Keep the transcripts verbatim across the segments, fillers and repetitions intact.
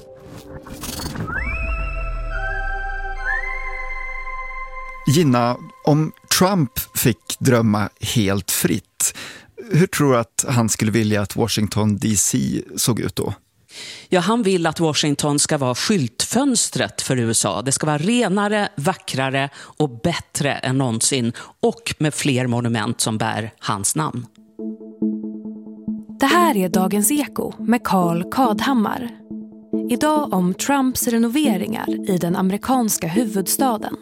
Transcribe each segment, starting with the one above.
Gina, om Trump fick drömma helt fritt, hur tror du att han skulle vilja att Washington D C såg ut då? Ja, han vill att Washington ska vara skyltfönstret för U S A. Det ska vara renare, vackrare och bättre än någonsin, och med fler monument som bär hans namn. Det här är Dagens Eko med Carl Kadhammar. Idag om Trumps renoveringar i den amerikanska huvudstaden.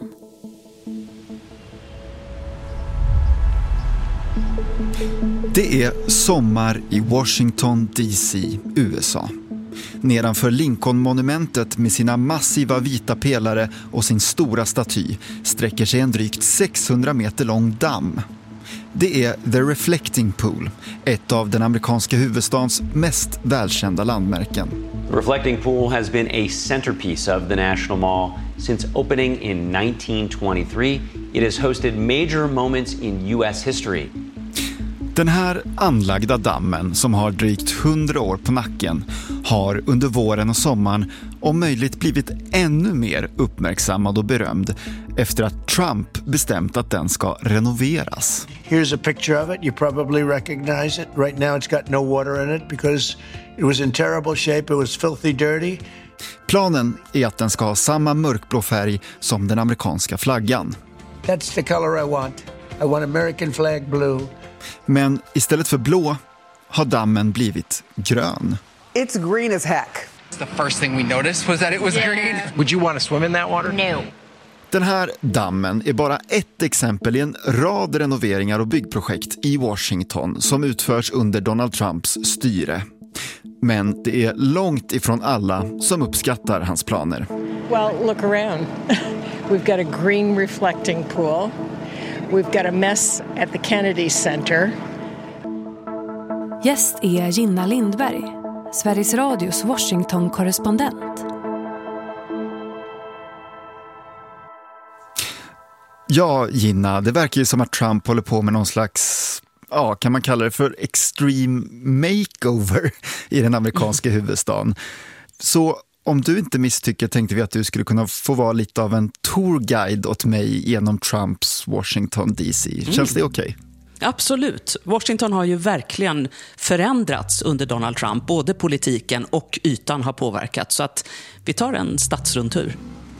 Det är sommar i Washington D C, U S A. Nedanför Lincoln-monumentet med sina massiva vita pelare och sin stora staty sträcker sig en drygt sexhundra meter lång damm. Det är The Reflecting Pool, ett av den amerikanska huvudstadens mest välkända landmärken. The Reflecting Pool has been a centerpiece of the National Mall since opening in nineteen twenty-three. It has hosted major moments in U S history. Den här anlagda dammen, som har drygt hundra år på nacken, har under våren och sommaren om möjligt blivit ännu mer uppmärksammad och berömd efter att Trump bestämt att den ska renoveras. Here's a picture of it. You probably recognize it. Right now it's got no water in it because it was in terrible shape. It was filthy dirty. Planen är att den ska ha samma mörkblå färg som den amerikanska flaggan. That's the color I want. I want American flag blue. Men istället för blå har dammen blivit grön. It's green as heck. The first thing we noticed was that it was yeah. green. Would you want to swim in that water? No. Den här dammen är bara ett exempel i en rad renoveringar och byggprojekt i Washington som utförs under Donald Trumps styre. Men det är långt ifrån alla som uppskattar hans planer. Well, look around. We've got a green reflecting pool. We've got a mess at the Kennedy Center. Gäst är Gina Lindberg, Sveriges Radios Washington-korrespondent. Ja, Gina, det verkar ju som att Trump håller på med någon slags, ja, kan man kalla det för extreme makeover i den amerikanska huvudstaden. Så om du inte misstycker tänkte vi att du skulle kunna få vara lite av en tourguide åt mig genom Trumps Washington D C. Känns mm. det okej? Okay? Absolut. Washington har ju verkligen förändrats under Donald Trump. Både politiken och ytan har påverkats. Så att vi tar en stadsrundtur.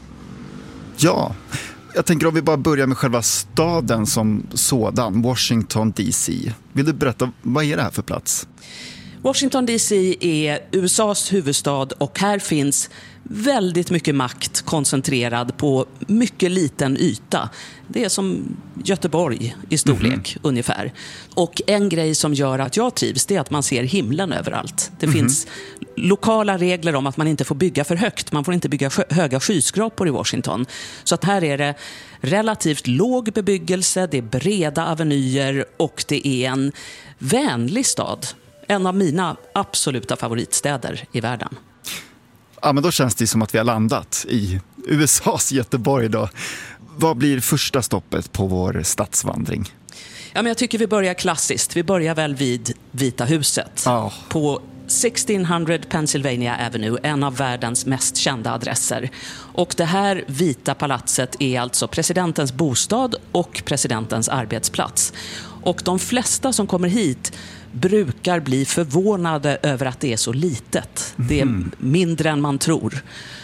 Ja, jag tänker om vi bara börjar med själva staden som sådan, Washington D C. Vill du berätta, vad är det här för plats? Washington D C är U S A:s huvudstad och här finns väldigt mycket makt koncentrerad på mycket liten yta. Det är som Göteborg i storlek mm-hmm. ungefär. Och en grej som gör att jag trivs, det är att man ser himlen överallt. Det mm-hmm. finns lokala regler om att man inte får bygga för högt. Man får inte bygga sjö- höga skyskrapor i Washington. Så att här är det relativt låg bebyggelse, det är breda avenyer och det är en vänlig stad. En av mina absoluta favoritstäder i världen. Ja, men då känns det som att vi har landat i U S A:s Göteborg då. Vad blir första stoppet på vår stadsvandring? Ja, men jag tycker vi börjar klassiskt. Vi börjar väl vid Vita huset. Oh. På sextonhundra Pennsylvania Avenue, en av världens mest kända adresser. Och det här vita palatset är alltså presidentens bostad och presidentens arbetsplats. Och de flesta som kommer hit brukar bli förvånade över att det är så litet. Det är mindre än man tror.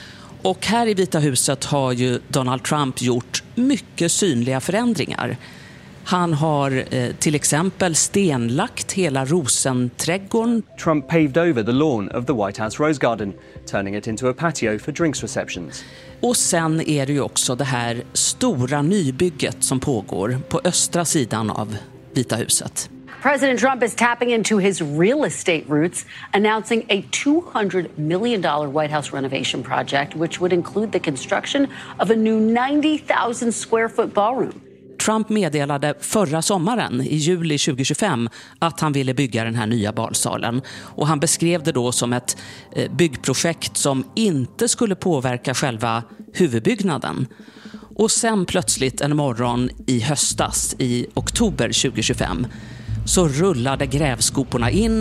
Och här i Vita huset har ju Donald Trump gjort mycket synliga förändringar. Han har eh, till exempel stenlagt hela Rosenträdgården. Trump paved over the lawn of the White House Rose Garden, turning it into a patio for drinks receptions. Och sen är det ju också det här stora nybygget som pågår på östra sidan av Vita huset. President Trump is tapping into his real estate roots, announcing a two hundred million dollars White House renovation project, which would include the construction of a new ninety thousand square foot ballroom. Trump meddelade förra sommaren, i juli tjugo tjugofem, att han ville bygga den här nya balsalen. Och han beskrev det då som ett byggprojekt som inte skulle påverka själva huvudbyggnaden. Och sen plötsligt en morgon i höstas, i oktober tjugo tjugofem, så rullade grävskoporna in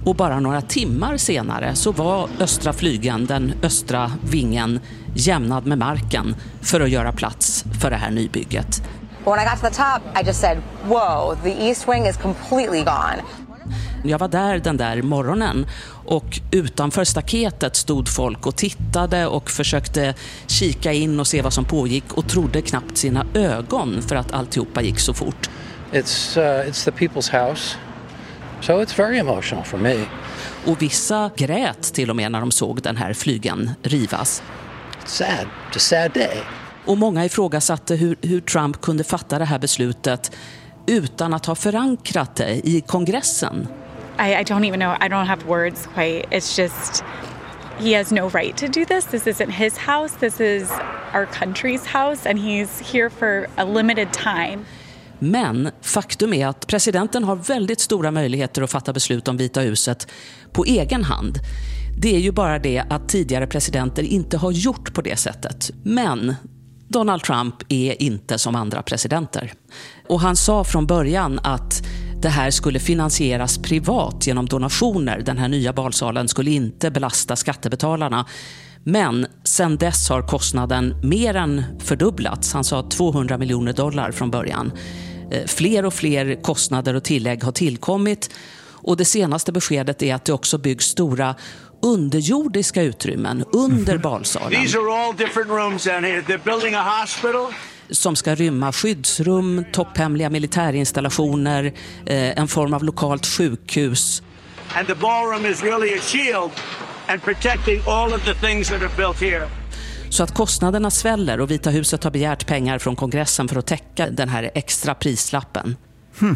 Och bara några timmar senare så var östra flygeln, den östra vingen, jämnad med marken för att göra plats för det här nybygget. When I got to the top, I just said, "Whoa, the east wing is completely gone." Jag var där den där morgonen och utanför staketet stod folk och tittade och försökte kika in och se vad som pågick och trodde knappt sina ögon för att alltihopa gick så fort. It's, uh, it's the people's house. So it's very emotional for me. Och vissa grät till och med när de såg den här flygeln rivas. It's sad. It's a sad day. Och många ifrågasatte hur, hur Trump kunde fatta det här beslutet utan att ha förankrat det i kongressen. I, I don't even know. I don't have words quite. It's just, he has no right to do this. This isn't his house. This is our country's house and he's here for a limited time. Men faktum är att presidenten har väldigt stora möjligheter att fatta beslut om Vita huset på egen hand. Det är ju bara det att tidigare presidenter inte har gjort på det sättet. Men Donald Trump är inte som andra presidenter. Och han sa från början att det här skulle finansieras privat genom donationer. Den här nya balsalen skulle inte belasta skattebetalarna. Men sen dess har kostnaden mer än fördubblats. Han sa tvåhundra miljoner dollar från början. Fler och fler kostnader och tillägg har tillkommit. Och det senaste beskedet är att det också byggs stora underjordiska utrymmen under balsalen. These are all different rooms down here. They're building a hospital. Som ska rymma skyddsrum, topphemliga militärinstallationer, eh, en form av lokalt sjukhus. And the ballroom is really a shield and protecting all of the things that are built here. Så att kostnaderna sväller och Vita huset har begärt pengar från kongressen för att täcka den här extra prislappen. Hmm.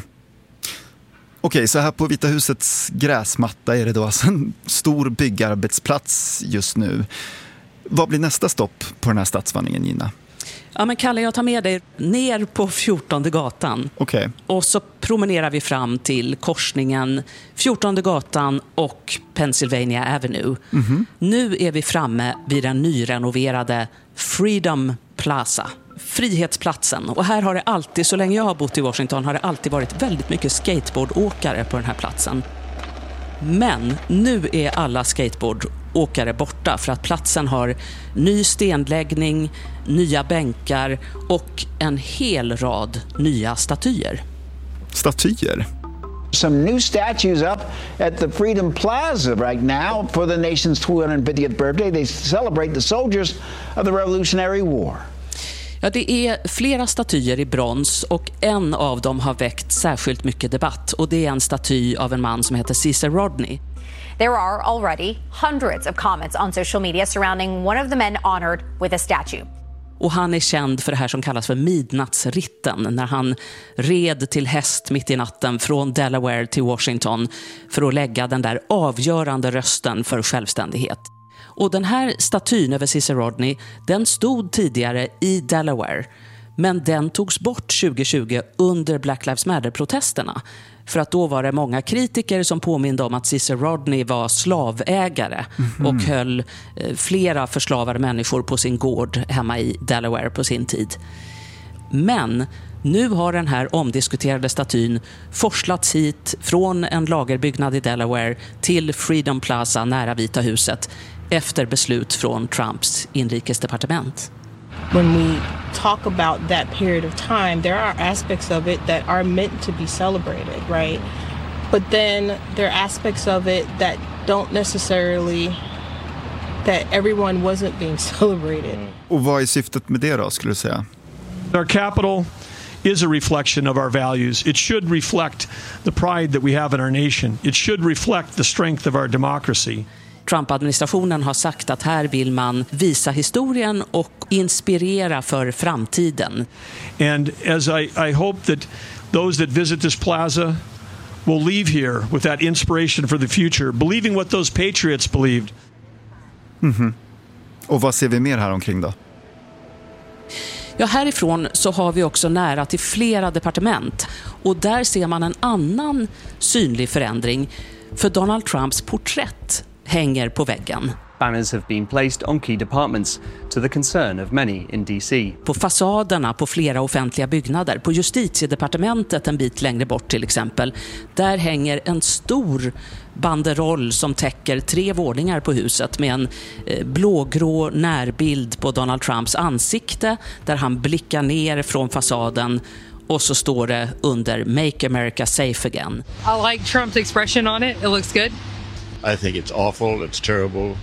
Okej, så här på Vita husets gräsmatta är det då alltså en stor byggarbetsplats just nu. Vad blir nästa stopp på den här stadsvandringen, Gina? Ja, men Kalle, jag tar med dig ner på fjortonde gatan. Okej. Och så promenerar vi fram till korsningen fjortonde gatan och Pennsylvania Avenue. Mm-hmm. Nu är vi framme vid den nyrenoverade Freedom Plaza. Frihetsplatsen. Och här har det alltid, så länge jag har bott i Washington, har det alltid varit väldigt mycket skateboardåkare på den här platsen. Men nu är alla skateboardåkare borta för att platsen har ny stenläggning, nya bänkar och en hel rad nya statyer. Statyer? Some new statues up at the Freedom Plaza right now for the nation's two hundred fiftieth birthday. They celebrate the soldiers of the Revolutionary War. Ja, det är flera statyer i brons och en av dem har väckt särskilt mycket debatt och det är en staty av en man som heter Cesar Rodney. There are already hundreds of comments on social media surrounding one of the men honored with a statue. Och han är känd för det här som kallas för midnattsritten, när han red till häst mitt i natten från Delaware till Washington för att lägga den där avgörande rösten för självständighet. Och den här statyn över Cesar Rodney, den stod tidigare i Delaware. Men den togs bort tjugo tjugo under Black Lives Matter-protesterna. För att då var det många kritiker som påminde om att Cesar Rodney var slavägare. Mm-hmm. Och höll eh, flera förslavade människor på sin gård hemma i Delaware på sin tid. Men nu har den här omdiskuterade statyn forslats hit från en lagerbyggnad i Delaware till Freedom Plaza nära Vita huset efter beslut från Trumps inrikesdepartement. When we talk about that period of time, there are aspects of it that are meant to be celebrated, right? But then there are aspects of it that don't necessarily, that everyone wasn't being celebrated. Och vad är syftet med det då, skulle du säga? Our capital is a reflection of our values. It should reflect the pride that we have in our nation. It should reflect the strength of our democracy. Trump-administrationen har sagt att här vill man visa historien och inspirera för framtiden. And as I, I hope that those that visit this plaza will leave here with that inspiration for the future, believing what those patriots believed. Mm-hmm. Och vad ser vi mer här omkring då? Ja, härifrån så har vi också nära till flera departement. Och där ser man en annan synlig förändring. För Donald Trumps porträtt hänger på väggen. Banners have been placed on key departments to the concern of many in D C. På fasaderna på flera offentliga byggnader, på justitiedepartementet en bit längre bort till exempel, där hänger en stor banderoll som täcker tre våningar på huset med en eh, blågrå närbild på Donald Trumps ansikte där han blickar ner från fasaden, och så står det under Make America Safe Again. I like Trump's expression on it. It looks good. I think it's awful, it's terrible.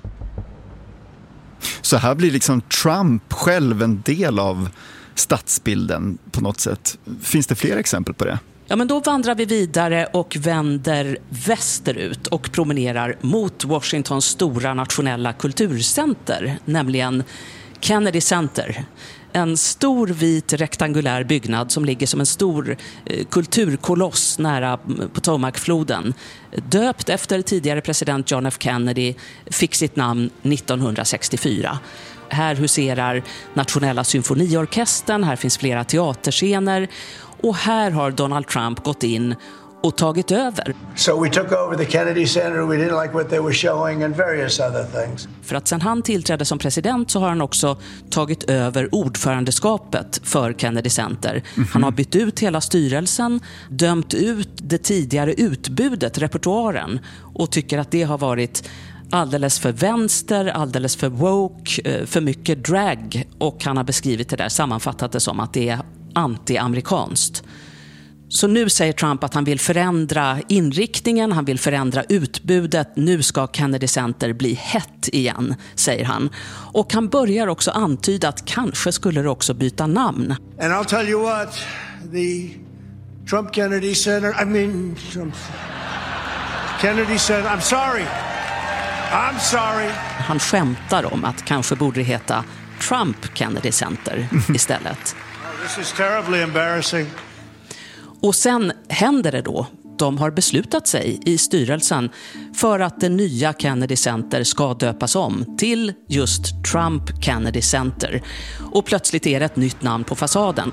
Så här blir liksom Trump själv en del av stadsbilden på något sätt. Finns det fler exempel på det? Ja, men då vandrar vi vidare och vänder västerut och promenerar mot Washingtons stora nationella kulturcenter, nämligen Kennedy Center. En stor vit rektangulär byggnad som ligger som en stor eh, kulturkoloss nära Potomacfloden. Döpt efter tidigare president John F. Kennedy, fick sitt namn nittonhundrasextiofyra. Här huserar Nationella symfoniorkestern, här finns flera teaterscener, och här har Donald Trump gått in och tagit över. So we took over the Kennedy Center. We didn't like what they were showing and various other things. För att sen han tillträdde som president så har han också tagit över ordförandeskapet för Kennedy Center. Mm-hmm. Han har bytt ut hela styrelsen, dömt ut det tidigare utbudet, repertoaren, och tycker att det har varit alldeles för vänster, alldeles för woke, för mycket drag, och han har beskrivit det där, sammanfattat det som att det är anti-amerikanskt. Så nu säger Trump att han vill förändra inriktningen, han vill förändra utbudet. Nu ska Kennedy Center bli hett igen, säger han. Och han börjar också antyda att kanske skulle det också byta namn. And I'll tell you what, the Trump Kennedy Center, I mean, Trump Kennedy Center, I'm sorry. I'm sorry. Han skämtar om att kanske borde det heta Trump Kennedy Center istället. Oh, this is terribly embarrassing. Och sen händer det då. De har beslutat sig i styrelsen för att det nya Kennedy Center ska döpas om till just Trump Kennedy Center. Och plötsligt är det ett nytt namn på fasaden.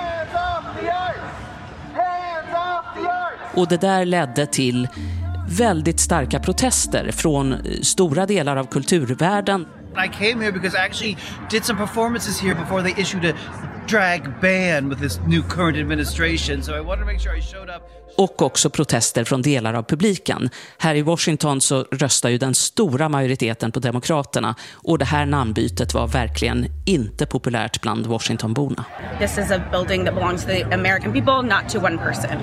Och det där ledde till väldigt starka protester från stora delar av kulturvärlden. I came here because I actually did some performances here before they issued a drag ban with this new current administration, so I wanted to make sure I showed up. Och också protester från delar av publiken. Här i Washington så röstar ju den stora majoriteten på Demokraterna, och det här namnbytet var verkligen inte populärt bland Washingtonborna. This is a building that belongs to the American people, not to one person.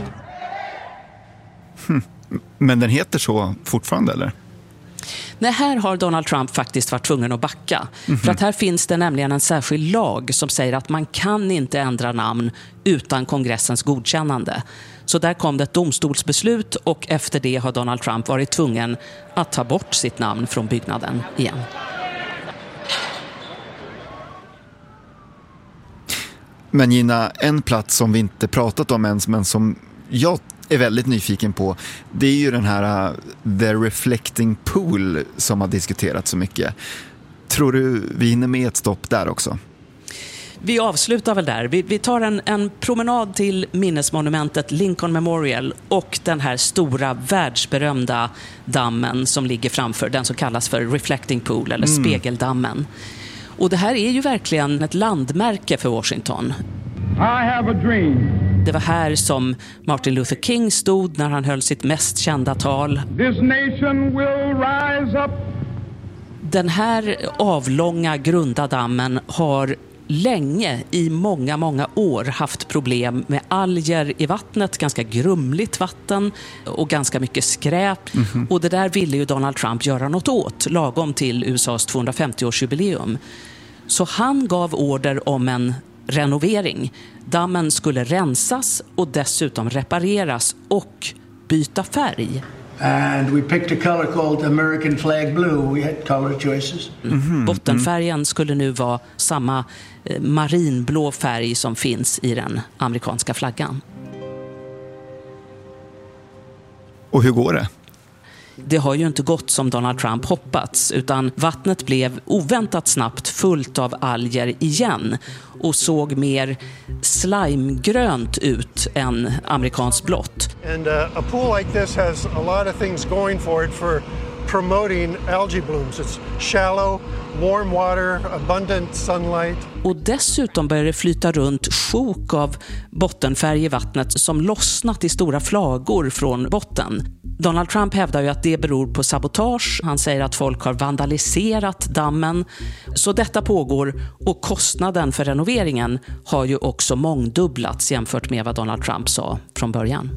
Hmm. Men den heter så fortfarande, eller? Nej, här har Donald Trump faktiskt varit tvungen att backa. Mm-hmm. För att här finns det nämligen en särskild lag som säger att man kan inte ändra namn utan kongressens godkännande. Så där kom det ett domstolsbeslut, och efter det har Donald Trump varit tvungen att ta bort sitt namn från byggnaden igen. Men Gina, en plats som vi inte pratat om ens, men som jag är väldigt nyfiken på, det är ju den här uh, The Reflecting Pool som har diskuterats så mycket. Tror du vi hinner med ett stopp där också? Vi avslutar väl där. Vi, vi tar en, en promenad till minnesmonumentet Lincoln Memorial och den här stora världsberömda dammen som ligger framför, den som kallas för Reflecting Pool eller mm. spegeldammen. Och det här är ju verkligen ett landmärke för Washington. I have a dream. Det var här som Martin Luther King stod när han höll sitt mest kända tal. This nation will rise up. Den här avlånga grunda dammen har länge, i många, många år, haft problem med alger i vattnet, ganska grumligt vatten och ganska mycket skräp. Mm-hmm. Och det där ville ju Donald Trump göra något åt, lagom till U S A:s tvåhundrafemtioårsjubileum. Så han gav order om en renovering. Dammen skulle rensas och dessutom repareras och byta färg. And we picked a color called American flag blue. We had color choices. Mm-hmm. Bottenfärgen skulle nu vara samma eh, marinblå färg som finns i den amerikanska flaggan. Och hur går det? Det har ju inte gått som Donald Trump hoppats, utan vattnet blev oväntat snabbt fullt av alger igen och såg mer slimegrönt ut än amerikanskt blått. And uh, a pool like this has a lot of things going for it. For promoting algae blooms. It's shallow, warm water, abundant sunlight. Och dessutom börjar det flyta runt sjok av bottenfärg i vattnet som lossnat i stora flagor från botten. Donald Trump hävdar ju att det beror på sabotage. Han säger att folk har vandaliserat dammen. Så detta pågår och kostnaden för renoveringen har ju också mångdubblats jämfört med vad Donald Trump sa från början.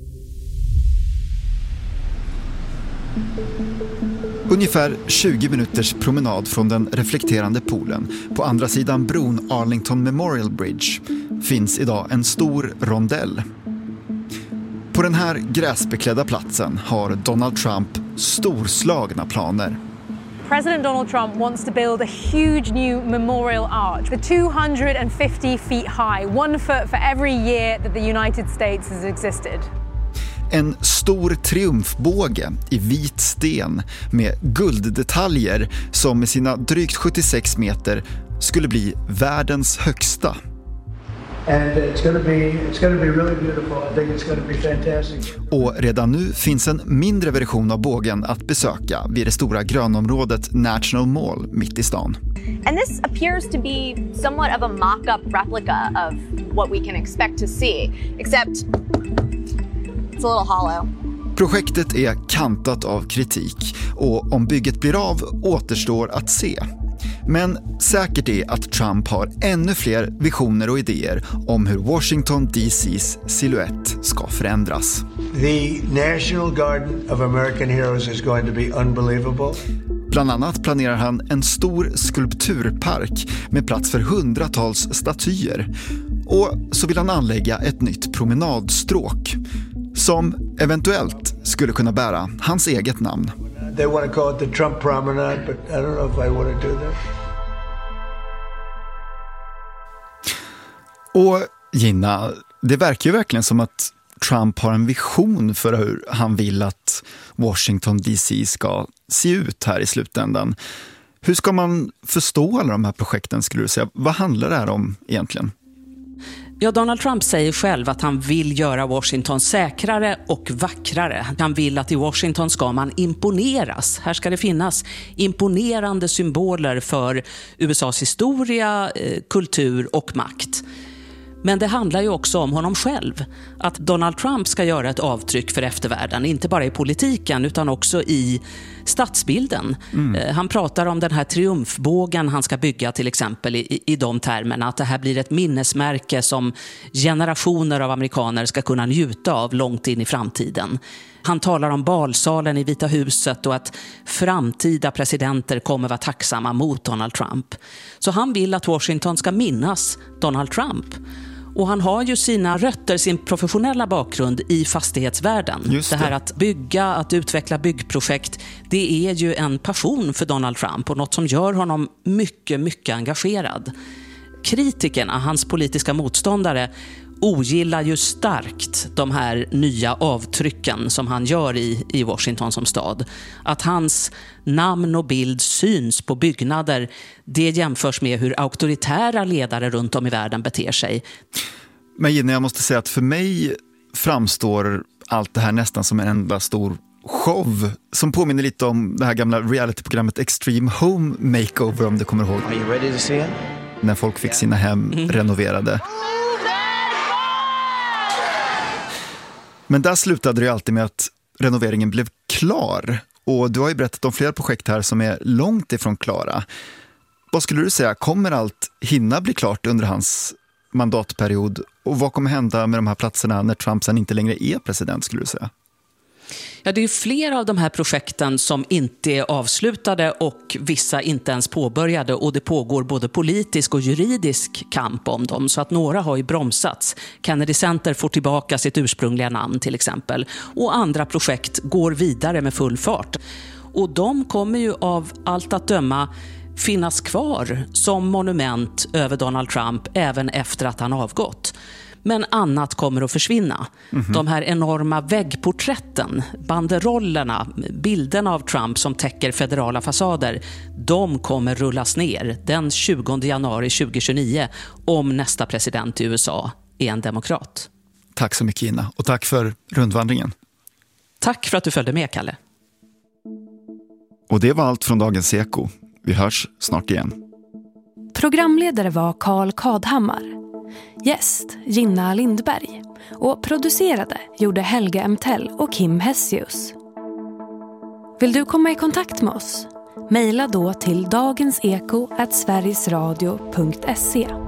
Ungefär tjugo minuters promenad från den reflekterande poolen på andra sidan bron Arlington Memorial Bridge finns idag en stor rondell. På den här gräsbeklädda platsen har Donald Trump storslagna planer. President Donald Trump wants to build a huge new memorial arch. The two hundred fifty feet high, one foot for every year that the United States has existed. En stor triumfbåge i vit sten med gulddetaljer som med sina drygt sjuttiosex meter skulle bli världens högsta. And it's going to be it's going to be really beautiful. I think it's going to be fantastic. Och redan nu finns en mindre version av bågen att besöka vid det stora grönområdet National Mall mitt i stan. And this appears to be somewhat of a mock-up replica of what we can expect to see, except it's a little hollow. Projektet är kantat av kritik och om bygget blir av återstår att se. Men säkert är att Trump har ännu fler visioner och idéer om hur Washington D C:s silhuett ska förändras. The National Garden of American Heroes is going to be unbelievable. Bland annat planerar han en stor skulpturpark med plats för hundratals statyer. Och så vill han anlägga ett nytt promenadstråk som eventuellt skulle kunna bära hans eget namn. They want to call it the Trump Promenade, but I don't know if I want to do that. Och Gina, det verkar ju verkligen som att Trump har en vision för hur han vill att Washington D C ska se ut här i slutändan. Hur ska man förstå alla de här projekten, skulle du säga? Vad handlar det här om egentligen? Ja, Donald Trump säger själv att han vill göra Washington säkrare och vackrare. Han vill att i Washington ska man imponeras. Här ska det finnas imponerande symboler för U S A:s historia, kultur och makt. Men det handlar ju också om honom själv. Att Donald Trump ska göra ett avtryck för eftervärlden. Inte bara i politiken utan också i stadsbilden. Mm. Han pratar om den här triumfbågen han ska bygga till exempel i, i de termerna. Att det här blir ett minnesmärke som generationer av amerikaner ska kunna njuta av långt in i framtiden. Han talar om balsalen i Vita huset och att framtida presidenter kommer vara tacksamma mot Donald Trump. Så han vill att Washington ska minnas Donald Trump. Och han har ju sina rötter, sin professionella bakgrund i fastighetsvärlden. Just det. Det här att bygga, att utveckla byggprojekt, det är ju en passion för Donald Trump och något som gör honom mycket, mycket engagerad. Kritikerna, hans politiska motståndare, ogillar ju starkt de här nya avtrycken som han gör i, i Washington som stad. Att hans namn och bild syns på byggnader, det jämförs med hur auktoritära ledare runt om i världen beter sig. Men Gina, jag måste säga att för mig framstår allt det här nästan som en enda stor show som påminner lite om det här gamla realityprogrammet Extreme Home Makeover, om du kommer ihåg. Are you ready to see it? När folk fick sina hem mm. renoverade. Men där slutade det ju alltid med att renoveringen blev klar. Och du har ju berättat om flera projekt här som är långt ifrån klara. Vad skulle du säga, kommer allt hinna bli klart under hans mandatperiod? Och vad kommer hända med de här platserna när Trump sen inte längre är president, skulle du säga? Ja, det är ju flera av de här projekten som inte är avslutade och vissa inte ens påbörjade, och det pågår både politisk och juridisk kamp om dem, så att några har ju bromsats. Kennedy Center får tillbaka sitt ursprungliga namn till exempel, och andra projekt går vidare med full fart. Och de kommer ju av allt att döma finnas kvar som monument över Donald Trump även efter att han avgått. Men annat kommer att försvinna. Mm-hmm. De här enorma väggporträtten, banderollerna, bilderna av Trump som täcker federala fasader, de kommer rullas ner den tjugonde januari tjugohundratjugonio om nästa president i U S A är en demokrat. Tack så mycket, Ina, och tack för rundvandringen. Tack för att du följde med, Kalle. Och det var allt från Dagens Eko. Vi hörs snart igen. Programledare var Carl Kadhammar. Gäst Gina Lindberg. Och producerade gjorde Helge Emtell och Kim Hessius. Vill du komma i kontakt med oss? Maila då till dagenseko at sverigesradio punkt se.